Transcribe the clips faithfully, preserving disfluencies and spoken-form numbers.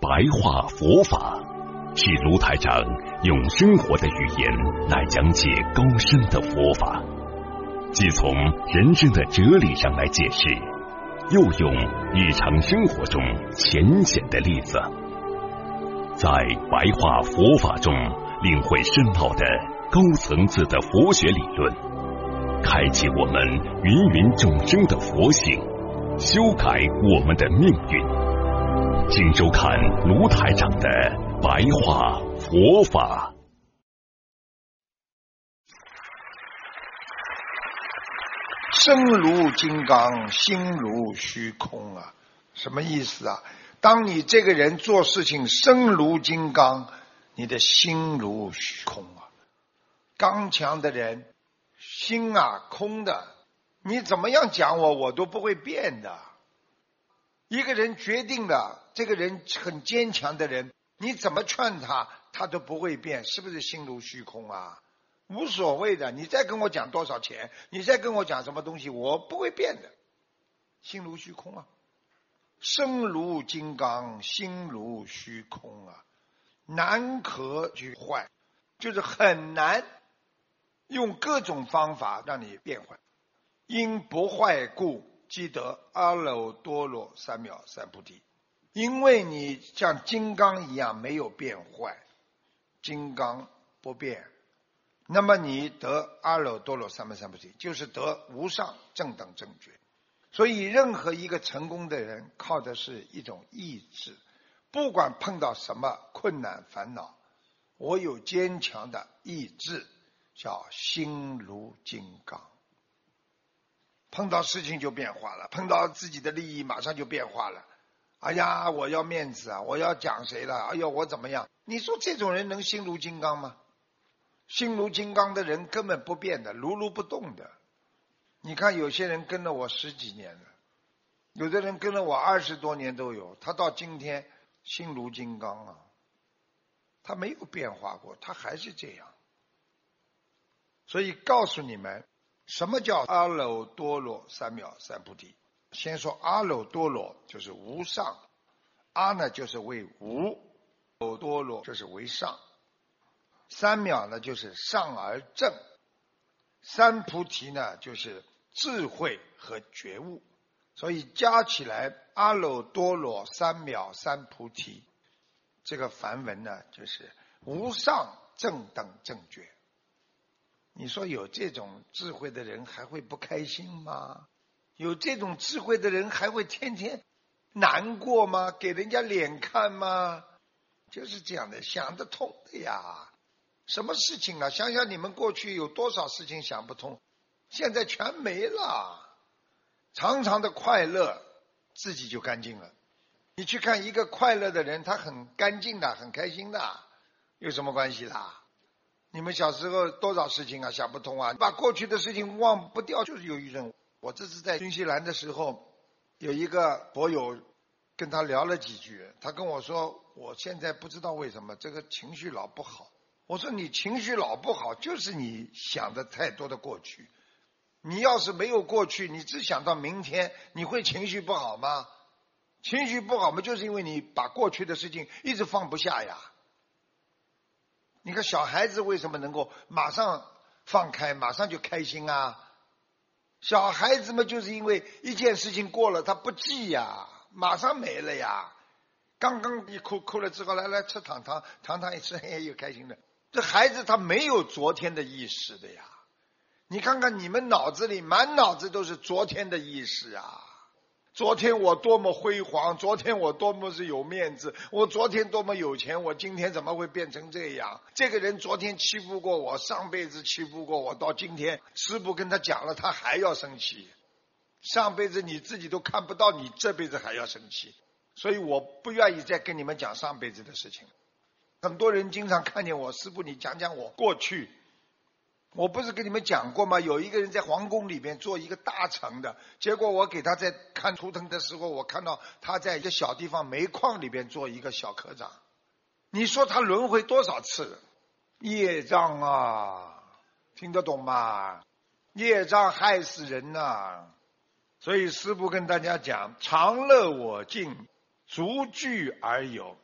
白话佛法，是卢台长用生活的语言来讲解高深的佛法，既从人生的哲理上来解释，又用日常生活中浅显的例子，在白话佛法中领会深奥的高层次的佛学理论，开启我们芸芸众生的佛性，修改我们的命运。请收看卢台长的白话佛法。 身如金刚，心如虚空啊，什么意思啊？当你这个人做事情身如金刚，你的心如虚空啊。刚强的人心啊空的，你怎么样讲我我都不会变的。一个人决定了，这个人很坚强的人，你怎么劝他他都不会变，是不是心如虚空啊？无所谓的，你再跟我讲多少钱，你再跟我讲什么东西，我不会变的，心如虚空啊。身如金刚，心如虚空啊，难可去坏，就是很难用各种方法让你变坏。因不坏故，即得阿耨多罗三藐三菩提。因为你像金刚一样没有变坏，金刚不变，那么你得阿耨多罗三藐三菩提，就是得无上正等正觉。所以任何一个成功的人靠的是一种意志，不管碰到什么困难烦恼，我有坚强的意志，叫心如金刚。碰到事情就变化了，碰到自己的利益马上就变化了。哎呀，我要面子啊，我要讲谁了，哎呦我怎么样？你说这种人能心如金刚吗？心如金刚的人根本不变的，如如不动的。你看有些人跟了我十几年了，有的人跟了我二十多年都有，他到今天心如金刚啊，他没有变化过，他还是这样。所以告诉你们，什么叫阿耨多罗三藐三菩提？先说阿耨多罗就是无上，阿呢就是为无，耨多罗就是为上，三藐呢就是上而正，三菩提呢就是智慧和觉悟。所以加起来阿耨多罗三藐三菩提，这个梵文呢就是无上正等正觉。你说有这种智慧的人还会不开心吗？有这种智慧的人还会天天难过吗？给人家脸看吗？就是这样的，想得通的呀。什么事情啊？想想你们过去有多少事情想不通，现在全没了。常常的快乐自己就干净了。你去看一个快乐的人，他很干净的，很开心的，有什么关系啦？你们小时候多少事情啊想不通啊，把过去的事情忘不掉，就是忧郁症。我这次在新西兰的时候，有一个博友跟他聊了几句，他跟我说，我现在不知道为什么这个情绪老不好。我说你情绪老不好，就是你想的太多的过去。你要是没有过去，你只想到明天，你会情绪不好吗？情绪不好嘛，就是因为你把过去的事情一直放不下呀。你看小孩子为什么能够马上放开，马上就开心啊？小孩子嘛，就是因为一件事情过了，他不记呀，马上没了呀。刚刚一哭，哭了之后，来来吃糖糖，糖糖一吃，嘿，又开心了。这孩子他没有昨天的意识的呀。你看看你们脑子里满脑子都是昨天的意识啊。昨天我多么辉煌，昨天我多么是有面子，我昨天多么有钱，我今天怎么会变成这样？这个人昨天欺负过我，上辈子欺负过我，到今天师父跟他讲了，他还要生气。上辈子你自己都看不到，你这辈子还要生气。所以我不愿意再跟你们讲上辈子的事情。很多人经常看见我，师父你讲讲我过去。我不是跟你们讲过吗？有一个人在皇宫里面做一个大臣的，结果我给他在看图腾的时候，我看到他在一个小地方煤矿里边做一个小科长。你说他轮回多少次？业障啊，听得懂吗？业障害死人啊。所以师父跟大家讲，常乐我净，逐句而有。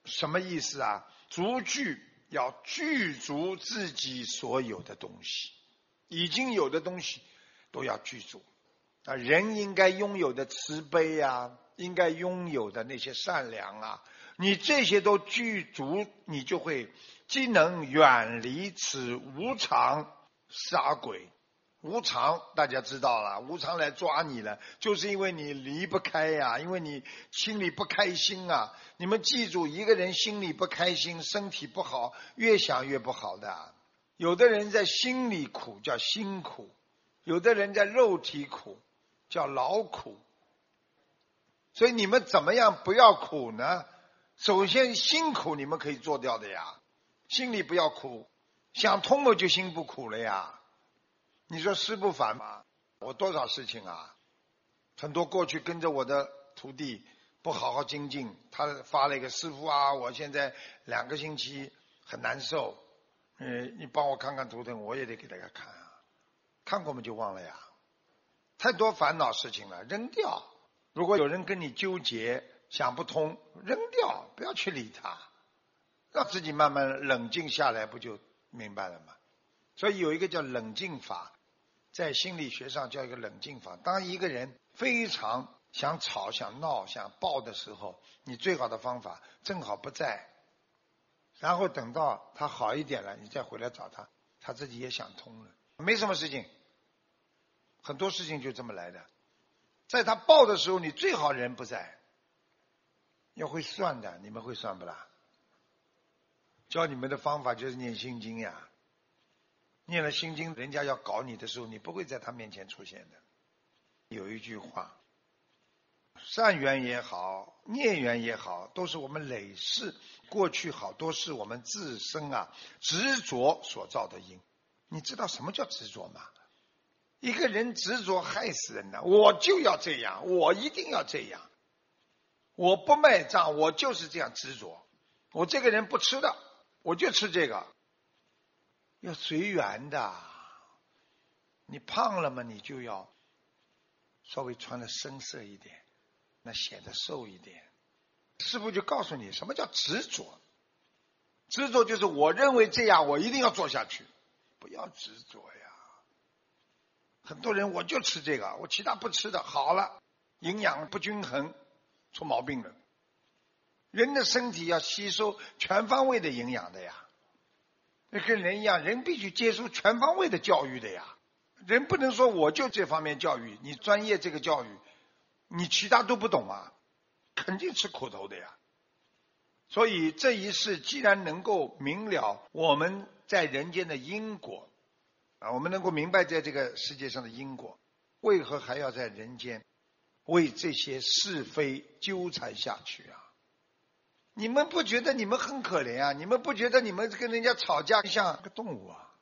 什么意思啊？足具，要具足自己所有的东西，已经有的东西都要具足啊。人应该拥有的慈悲啊，应该拥有的那些善良啊，你这些都具足，你就会既能远离此无常杀鬼。无常大家知道了，无常来抓你了，就是因为你离不开呀、啊，因为你心里不开心啊。你们记住，一个人心里不开心，身体不好，越想越不好的。有的人在心里苦叫辛苦，有的人在肉体苦叫劳苦。所以你们怎么样不要苦呢？首先辛苦你们可以做掉的呀，心里不要苦，想通了就心不苦了呀。你说事不烦吗？我多少事情啊，很多过去跟着我的徒弟不好好精进，他发了一个师父啊，我现在两个星期很难受，嗯，你帮我看看图腾，我也得给大家看啊，看过嘛就忘了呀，太多烦恼事情了，扔掉。如果有人跟你纠结想不通，扔掉，不要去理他，让自己慢慢冷静下来，不就明白了吗？所以有一个叫冷静法，在心理学上叫一个冷静法。当一个人非常想吵想闹想爆的时候，你最好的方法正好不在，然后等到他好一点了，你再回来找他，他自己也想通了，没什么事情，很多事情就这么来的。在他爆的时候，你最好人不在，要会算的，你们会算不啦？教你们的方法就是念心经呀，念了心经，人家要搞你的时候，你不会在他面前出现的。有一句话，善缘也好，孽缘也好，都是我们累世过去好多是我们自身啊执着所造的因。你知道什么叫执着吗？一个人执着害死人的，我就要这样，我一定要这样，我不卖账，我就是这样执着。我这个人不吃的，我就吃这个。要随缘的，你胖了嘛，你就要稍微穿的深色一点，那显得瘦一点。师父就告诉你什么叫执着，执着就是我认为这样我一定要做下去，不要执着呀。很多人我就吃这个，我其他不吃的，好了，营养不均衡，出毛病了。人的身体要吸收全方位的营养的呀，跟人一样，人必须接受全方位的教育的呀。人不能说我就这方面教育，你专业这个教育，你其他都不懂啊，肯定吃苦头的呀。所以这一世既然能够明了我们在人间的因果啊，我们能够明白在这个世界上的因果，为何还要在人间为这些是非纠缠下去啊？你们不觉得你们很可怜啊？你们不觉得你们跟人家吵架像个动物啊？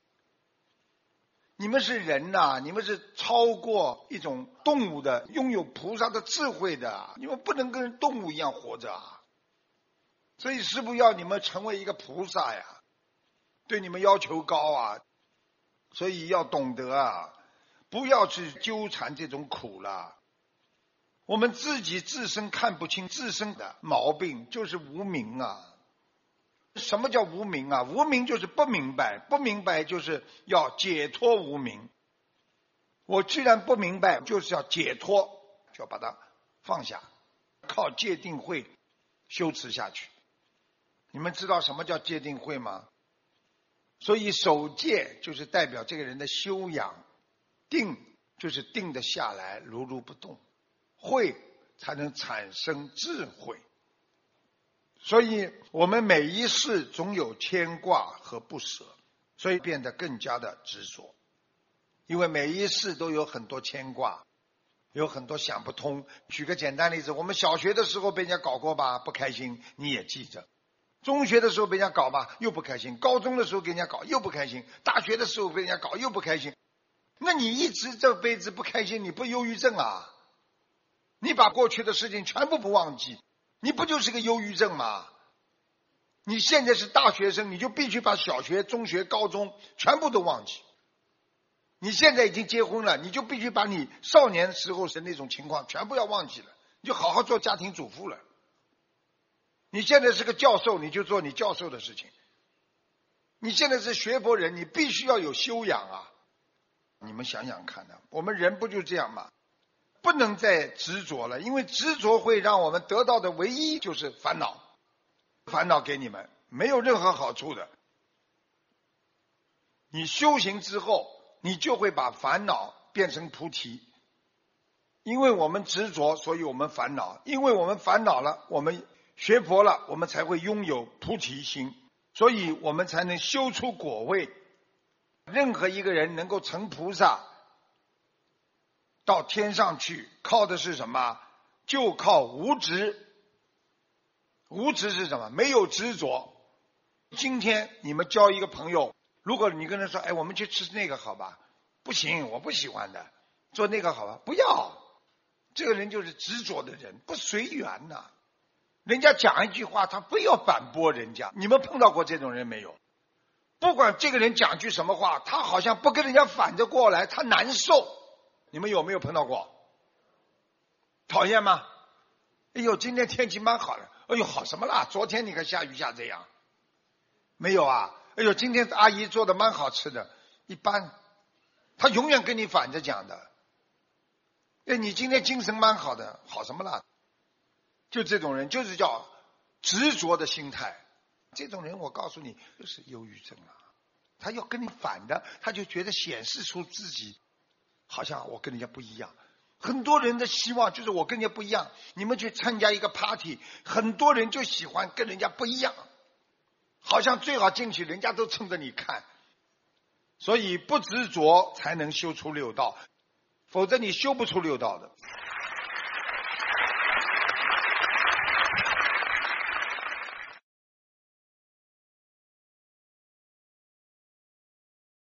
你们是人呐、啊，你们是超过一种动物的，拥有菩萨的智慧的，你们不能跟动物一样活着啊！所以师父要你们成为一个菩萨呀，对你们要求高啊，所以要懂得啊，不要去纠缠这种苦了。我们自己自身看不清自身的毛病，就是无明啊。什么叫无明啊？无明就是不明白，不明白就是要解脱无明。我既然不明白，就是要解脱，就要把它放下，靠戒定慧修持下去。你们知道什么叫戒定慧吗？所以守戒就是代表这个人的修养，定就是定得下来，如如不动，慧才能产生智慧。所以我们每一世总有牵挂和不舍，所以变得更加的执着。因为每一世都有很多牵挂，有很多想不通。举个简单例子，我们小学的时候被人家搞过吧，不开心，你也记着。中学的时候被人家搞吧，又不开心。高中的时候给人家搞，又不开心。大学的时候被人家搞，又不开心。那你一直这辈子不开心，你不忧郁症啊？你把过去的事情全部不忘记，你不就是个忧郁症吗？你现在是大学生，你就必须把小学、中学、高中全部都忘记。你现在已经结婚了，你就必须把你少年时候的那种情况全部要忘记了，你就好好做家庭主妇了。 你现在是个教授，你就做你教授的事情。你现在是学佛人，你必须要有修养啊！你们想想看呢、啊，我们人不就这样吗？不能再执着了，因为执着会让我们得到的唯一就是烦恼，烦恼给你们没有任何好处的。你修行之后，你就会把烦恼变成菩提。因为我们执着，所以我们烦恼；因为我们烦恼了，我们学佛了，我们才会拥有菩提心，所以我们才能修出果位。任何一个人能够成菩萨到天上去，靠的是什么？就靠无执。无执是什么？没有执着。今天你们交一个朋友，如果你跟他说，哎，我们去吃那个好吧？不行，我不喜欢的。做那个好吧？不要。这个人就是执着的人，不随缘呐、啊。人家讲一句话，他非要反驳人家。你们碰到过这种人没有？不管这个人讲句什么话，他好像不跟人家反着过来，他难受。你们有没有碰到过？讨厌吗？哎呦，今天天气蛮好的。哎呦，好什么啦？昨天你看下雨下这样，没有啊？哎呦，今天阿姨做的蛮好吃的，一般。他永远跟你反着讲的。哎，你今天精神蛮好的，好什么啦？就这种人，就是叫执着的心态。这种人，我告诉你，就是忧郁症啊。他要跟你反的，他就觉得显示出自己好像我跟人家不一样。很多人的希望就是我跟人家不一样。你们去参加一个 party， 很多人就喜欢跟人家不一样，好像最好进去，人家都冲着你看。所以不执着才能修出六道，否则你修不出六道的。